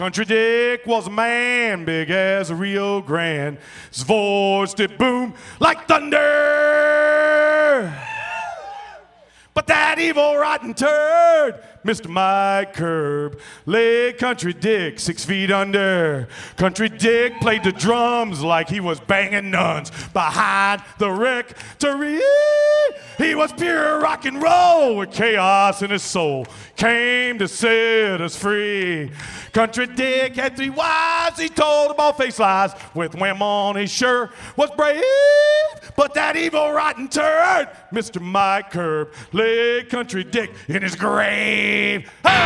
Country Dick was a man big as a Rio Grande. His voice did boom like thunder. But that evil rotten turd, Mr. Mike Curb, laid Country Dick 6 feet under. Country Dick played the drums like he was banging nuns behind the rectory. He was pure rock and roll with chaos in his soul. Came to set us free. Country Dick had 3 wives. He told them all face lies. With women on, he sure was brave. But that evil rotten turd, Mr. Mike Curb, laid Country Dick in his grave.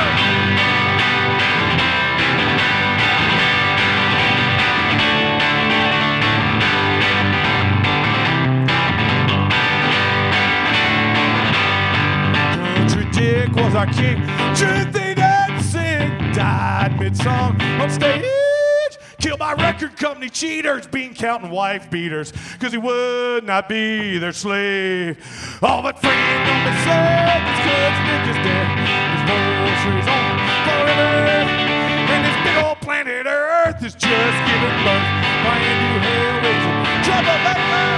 Country Dick was our king. Truth they didn't sing. Died mid-song on stage. Killed by record company cheaters, bean counting wife beaters, cause he would not be their slave. All but friend on the slave, his Country Dick is dead. His voice lives on forever. And this big old planet Earth is just giving birth. Brand new hell-raising troublemaker.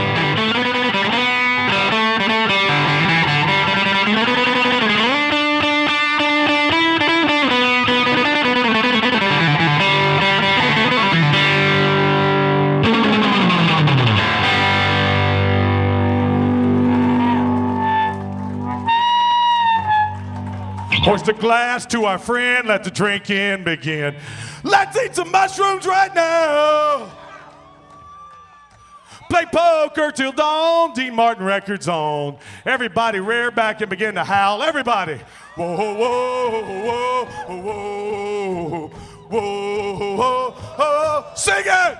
Hoist a glass to our friend, let the drinking begin. Let's eat some mushrooms right now. Play poker till dawn, Dean Martin Records on. Everybody rear back and begin to howl. Everybody. Whoa, whoa, whoa, whoa, whoa, whoa, whoa. Sing it!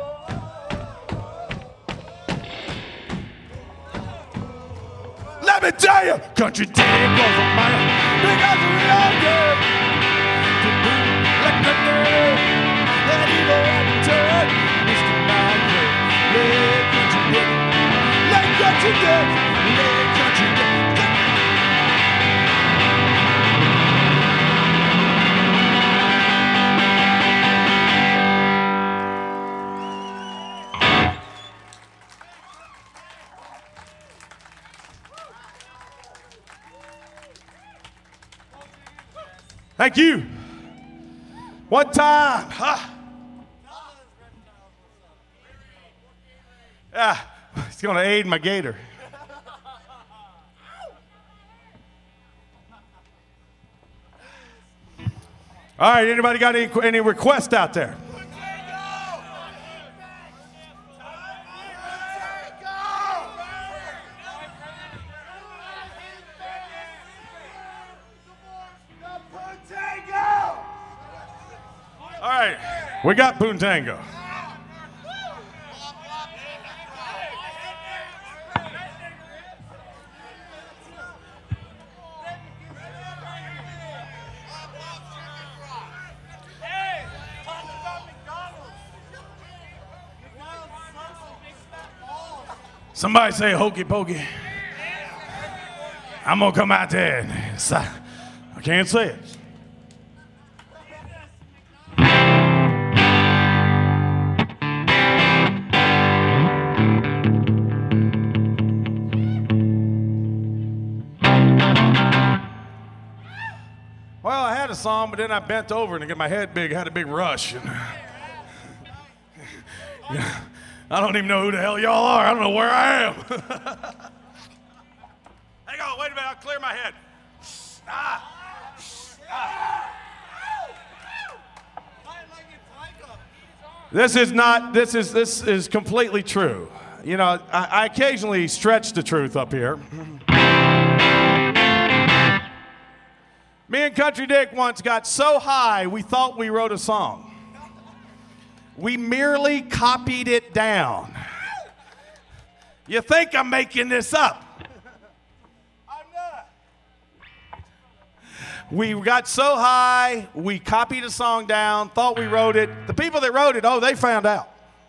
Let me tell you, Country Dick was a man big as a Rio Grande. Did boom like thunder. That evil rotten turd, Mr. Mike Curb, laid Country Dick, laid Country Dick, laid Country Dick. Thank you. One time. Yeah, it's going to aid my gator. All right, anybody got any requests out there? All right, we got Boontango. Somebody say hokey pokey. I'm gonna come out there and I can't say it. Well, I had a song, but then I bent over and I got my head big, had a big rush. And, yeah, I don't even know who the hell y'all are. I don't know where I am. Hang on, wait a minute, I'll clear my head. This is completely true. You know, I occasionally stretch the truth up here. Me and Country Dick once got so high we thought we wrote a song. We merely copied it down. You think I'm making this up? I'm not. We got so high, we copied a song down, thought we wrote it. The people that wrote it, they found out.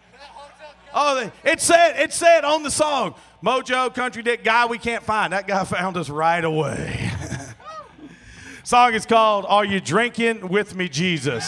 It said on the song, Mojo, Country Dick, guy we can't find. That guy found us right away. Song is called Are You Drinking With Me, Jesus?